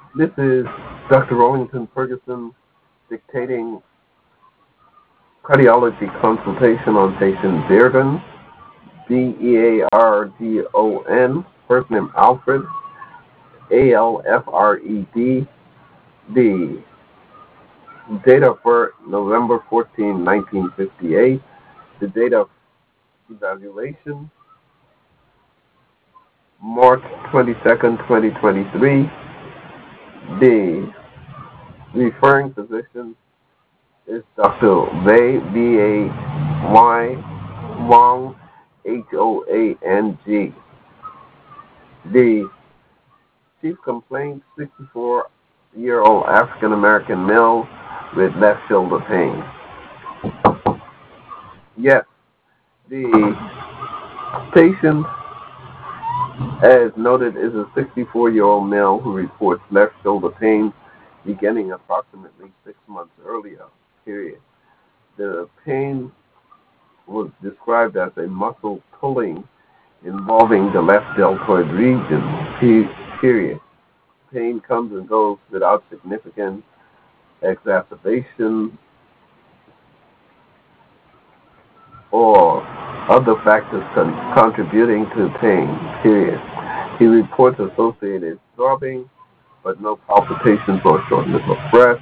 This is Dr. Rollington Ferguson dictating cardiology consultation on patient Bearden, Beardon, first name Alfred, Alfred, the date of birth November 14, 1958, the date of evaluation March 22nd, 2023, the referring physician is Dr. Vay, V-A-Y, Wong, Hoang. The chief complaint, 64-year-old African-American male with left shoulder pain. Yes, the patient, as noted, is a 64-year-old male who reports left shoulder pain beginning approximately 6 months earlier, period. The pain was described as a muscle pulling involving the left deltoid region, period. Pain comes and goes without significant exacerbation or other factors contributing to pain, period. He reports associated throbbing, but no palpitations or shortness of breath.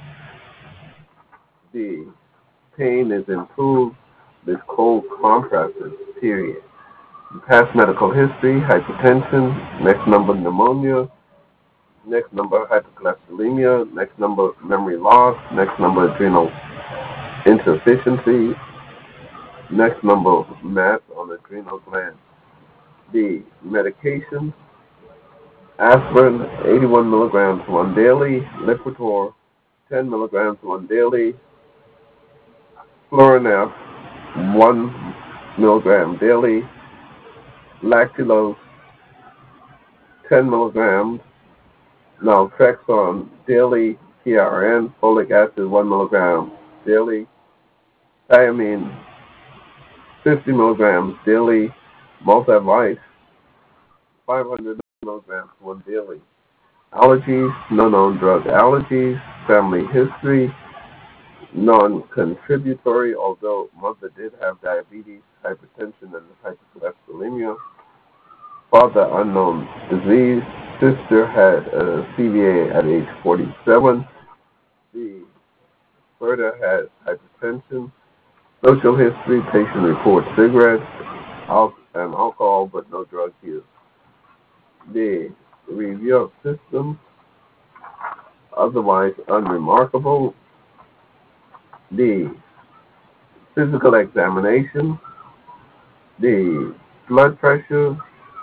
The pain is improved with cold compresses, period. Past medical history, hypertension, next number pneumonia, next number hypercholesterolemia, next number memory loss, next number adrenal insufficiency, next number mass on adrenal gland. The medication, aspirin 81 milligrams one daily, Lipitor 10 milligrams one daily, Florinef 1 milligram daily, lactulose 10 milligrams, naltrexone daily, PRN, folic acid 1 milligram daily, thiamine 50 milligrams daily, multivite 500 milligrams one daily. Allergies, no known drug allergies, family history, non-contributory, although mother did have diabetes, hypertension, and hypercholesterolemia. Father, unknown disease. Sister had a CVA at age 47. The Berta had hypertension. Social history, patient reports cigarettes and alcohol, but no drug use. The review of systems, otherwise unremarkable. The physical examination, the blood pressure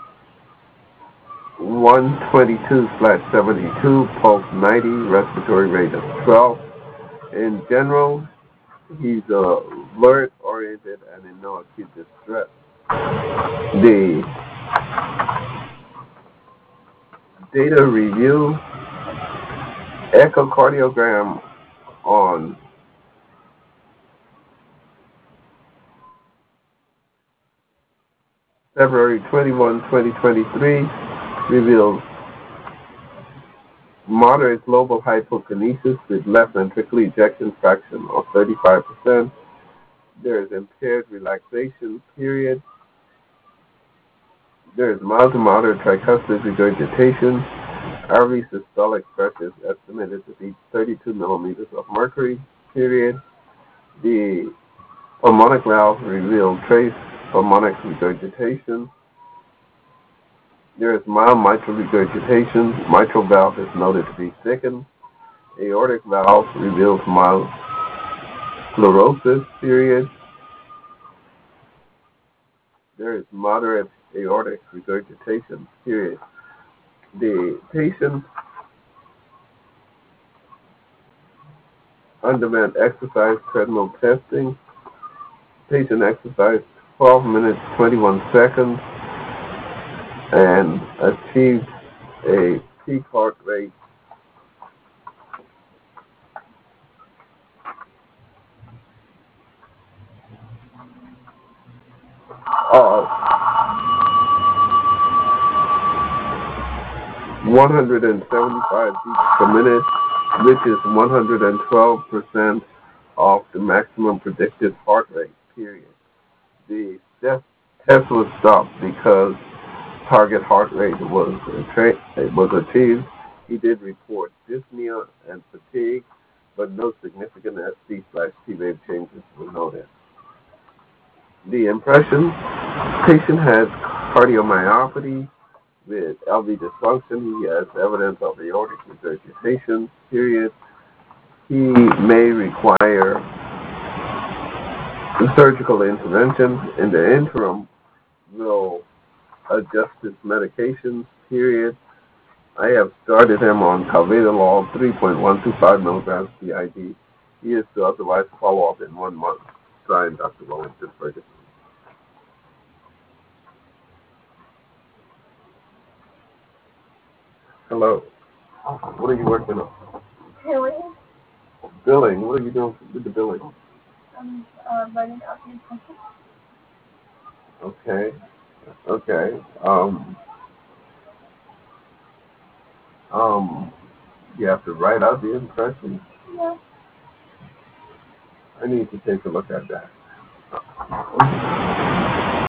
122/72, pulse 90, respiratory rate of 12. In general, he's alert, oriented, and in no acute distress. The data review, echocardiogram on February 21, 2023, reveals moderate global hypokinesis with left ventricular ejection fraction of 35%. There is impaired relaxation, period. There is mild to moderate tricuspid regurgitation. RV systolic pressure is estimated to be 32 millimeters of mercury, period. The pulmonic valve revealed trace pulmonic regurgitation. There is mild mitral regurgitation. Mitral valve is noted to be thickened. Aortic valve reveals mild sclerosis, period. There is moderate aortic regurgitation, period. The patient underwent exercise treadmill testing. Patient exercised 12 minutes, 21 seconds, and achieved a peak heart rate of 175 beats per minute, which is 112% of the maximum predicted heart rate, period. The test was stopped because target heart rate was achieved. He did report dyspnea and fatigue, but no significant ST/T wave changes were noted. The impression: patient has cardiomyopathy with LV dysfunction. He has evidence of aortic regurgitation, period. He may require surgical intervention. In the interim, we'll adjust his medications, period. I have started him on Calvedolol 3.125 milligrams BID. He is to otherwise follow up in 1 month. Signed, Dr. Wellington Ferguson. Hello. What are you working on? Billing. Billing. What are you doing with the billing? I'm writing out the impression. Okay. Okay. You have to write out the impression. Yeah. I need to take a look at that.